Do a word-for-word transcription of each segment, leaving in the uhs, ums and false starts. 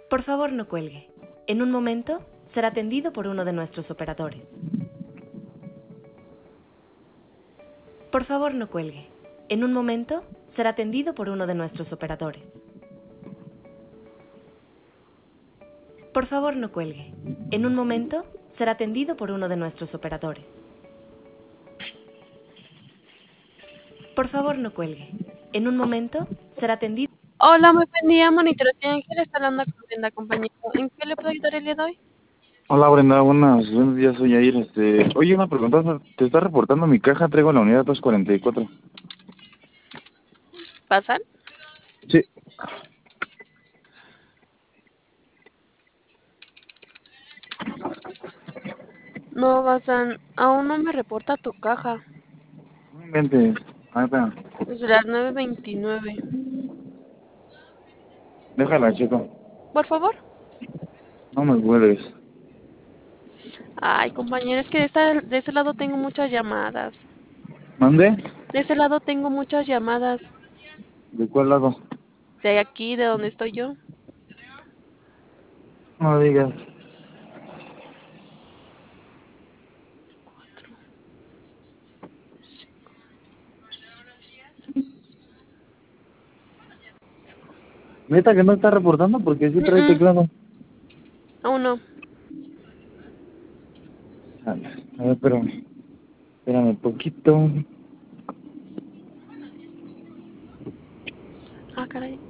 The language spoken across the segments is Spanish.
Por favor, no cuelgue. En un momento, será atendido por uno de nuestros operadores. Por favor, no cuelgue. En un momento, será atendido por uno de nuestros operadores. Por favor, no cuelgue. En un momento, será atendido por uno de nuestros operadores. Por favor, no cuelgue. En un momento, será atendido. Hola, muy buen día, monitoración Ángel, está hablando con Brenda, compañero. ¿En qué le puedo ayudar el día de hoy? Hola Brenda, buenas, buenos días, soy Yair. Este, oye, una pregunta, te está reportando mi caja, traigo la unidad dos cuarenta y cuatro. ¿Pasan? Sí. No, Basan, aún no me reporta tu caja. No inventes. Ah, espera. Desde las nueve veintinueve. Déjala, chico. Por favor. No me vuelves. Ay, compañero, es que de, esta, de ese lado tengo muchas llamadas. ¿Mandé? De ese lado tengo muchas llamadas. ¿De cuál lado? De aquí, de donde estoy yo. No digas. ¿Neta que no está reportando? Porque sí Mm, trae mm, teclado. aún no. A ver, a ver, espérame. Espérame un poquito. Ah, caray.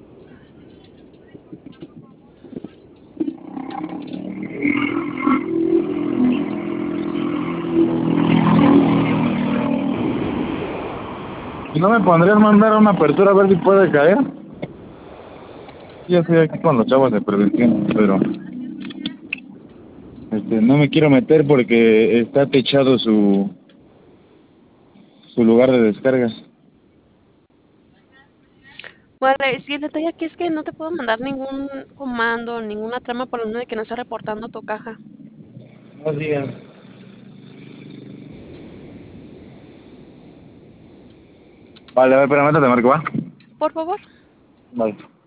¿Y no me pondrías mandar una apertura a ver si puede caer? Yo estoy aquí con los chavos de prevención, pero... Este, no me quiero meter porque está techado su... su lugar de descarga. Vale, sí, el detalle aquí es que no te puedo mandar ningún comando, ninguna trama por lo menos de que no esté reportando tu caja. No digas. Vale, a ver, espérame, te marco, ¿va? Por favor. Vale.